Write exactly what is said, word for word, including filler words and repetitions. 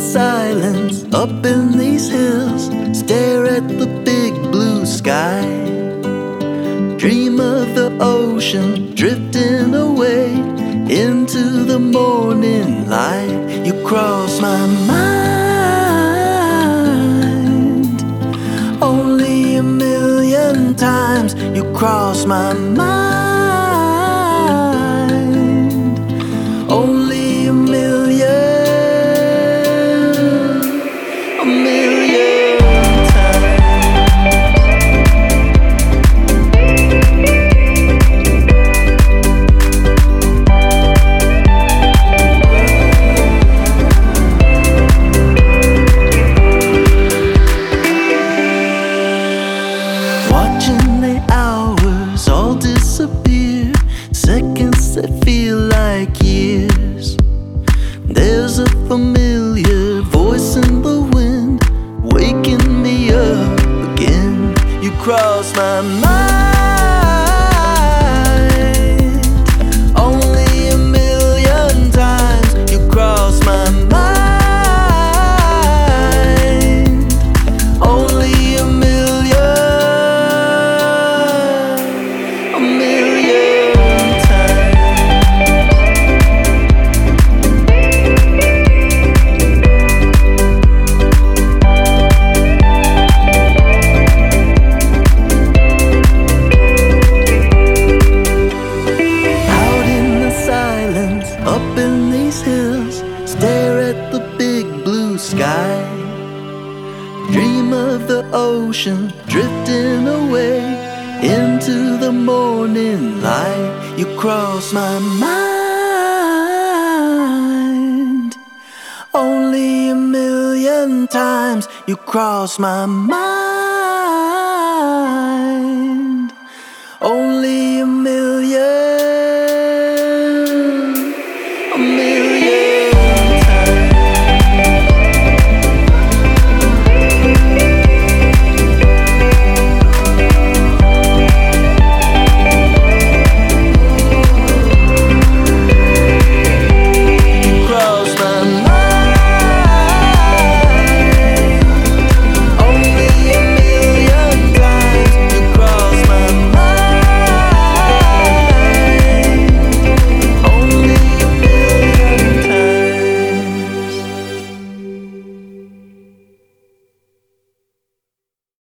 silence up in these hills, stare at the big blue sky, dream of the ocean drifting away into the morning light. You cross my mind only a million times. You cross my mind only a million, a million times. Watching the hours all disappear, seconds that feel like years. There's a familiar voice in the wind, waking me up again. You cross my mind only a million times. You cross my mind only a million, a million times. Out in the silence, up in these hills, stare at the big blue sky, dream of the ocean drifting away into the morning light. You cross my mind only a million times. You cross my mind